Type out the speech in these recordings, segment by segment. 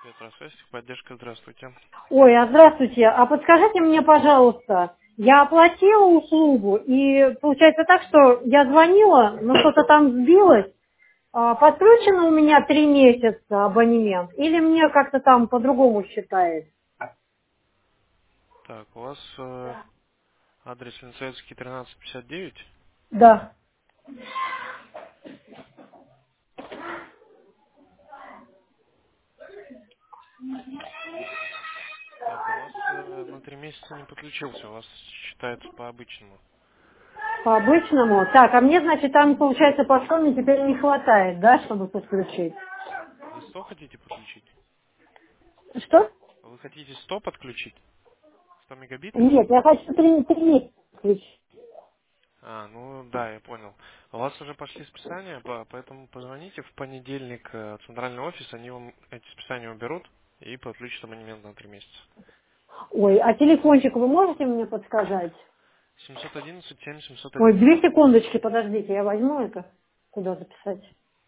Здравствуйте, поддержка, здравствуйте. Ой, а здравствуйте. А подскажите мне, пожалуйста, я оплатила услугу, и получается так, что я звонила, но что-то там сбилось. Подключено у меня 3 месяца абонемент, или мне как-то там по-другому считает? Так, у вас адрес Леницейский 1359. Да. Так, у вас на 3 месяца не подключился, у вас считается по обычному. По обычному. Так, а мне, значит, там, получается, по сумме теперь не хватает, да, чтобы подключить? Вы 100 хотите подключить? Что? Вы хотите 100 подключить? 100 мегабит или Нет, я сколько? хочу 3 месяца подключить. Ну да, я понял. У вас уже пошли списания, поэтому позвоните в понедельник в центральный офис, они вам эти списания уберут и подключат абонемент на 3 месяца. Ой, а телефончик вы можете мне подсказать? 711 7 Ой, 711. 2 секундочки, подождите, я возьму это. Куда записать?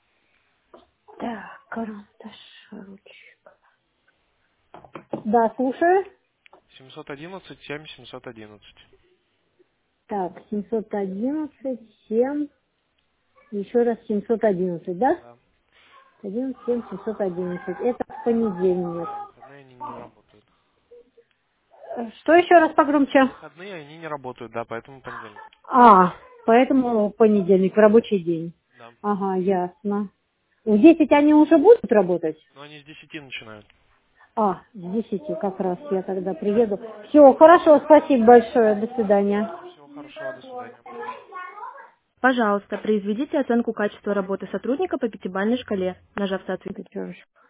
Так, карандаш, ручка. Да, слушаю. 711 7 711. Так, 711, 7, еще раз 711, да? Да. 11, 7, 711. Это в понедельник. Да, выходные они не работают. Что еще раз погромче? Выходные они не работают, да, поэтому понедельник. А, поэтому понедельник, в рабочий день. Да. Ага, ясно. В 10 они уже будут работать? Но они с 10 начинают. А, с 10 как раз я тогда приеду. Все, хорошо, спасибо большое, до свидания. Всего хорошего, до свидания. Пожалуйста, произведите оценку качества работы сотрудника по пятибалльной шкале, нажав соответствующий.